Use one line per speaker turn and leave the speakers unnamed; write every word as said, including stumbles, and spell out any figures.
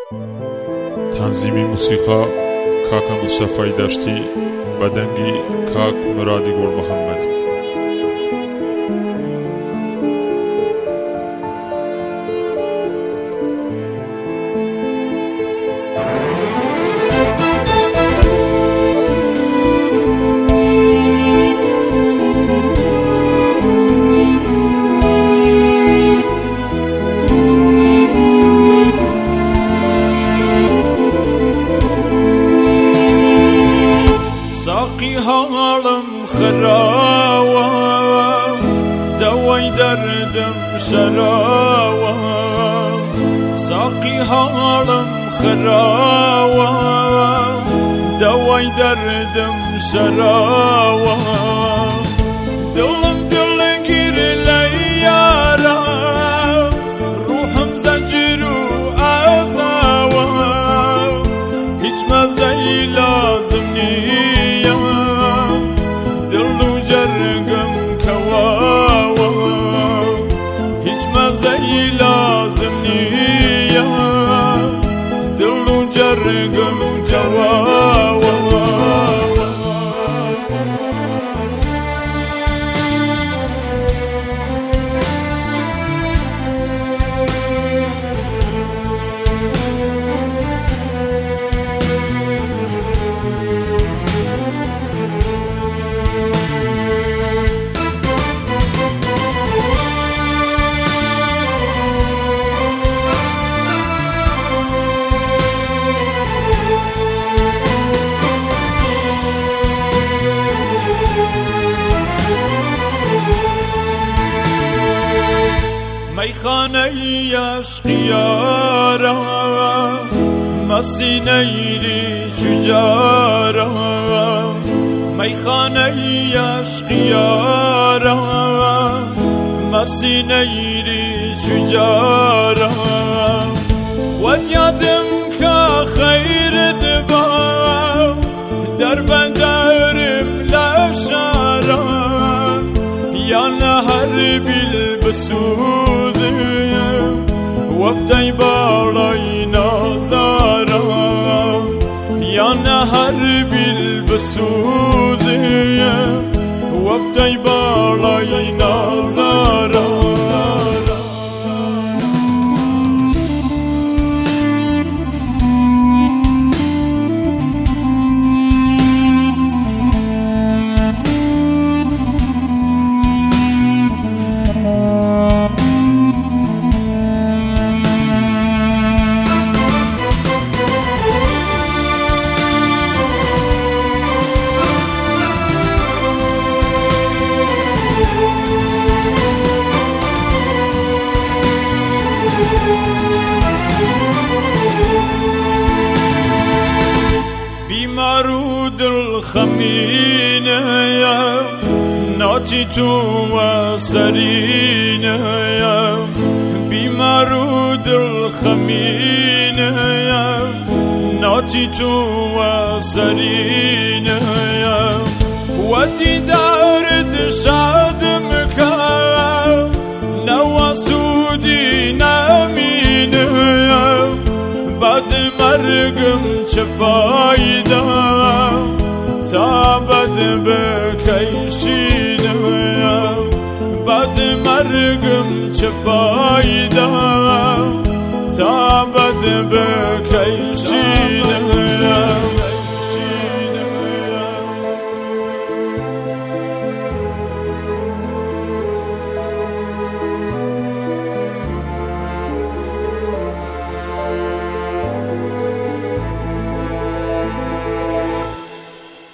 تنظیمی موسیقا کاک مصطفی دشتی بدنگی کاک مرادی گل محمد.
ساقی حالم خراوه دوای دردم شراوه ساقی حالم خراوه دوای دردم شراوه دلم دلگیر لیاره روحم زنجیر و عزاوه هیچ مزهی لازم نیست زي لازم نية دل وجرقم جواوا میخانه عشقیارا مسینه ری چجارا میخانه عشقیارا مسینه ری چجارا خود یادم که خیر دبا در بندرم لشارا یا نهر بیل بسوزه وفتای بالای نازارا یا نهر بیل بسوزه وفتای بالای نازارا بیمارو دل خمینه یا ناتی تو و سرینه یا بیمارو دل خمینه یا ناتی تو و سرینه یا و دیدارد شادم که نواسودی نمینه یا بعد مرگم چه فایده تا بد بکشینه بعد مرگم چه فایده تا بد بکشینه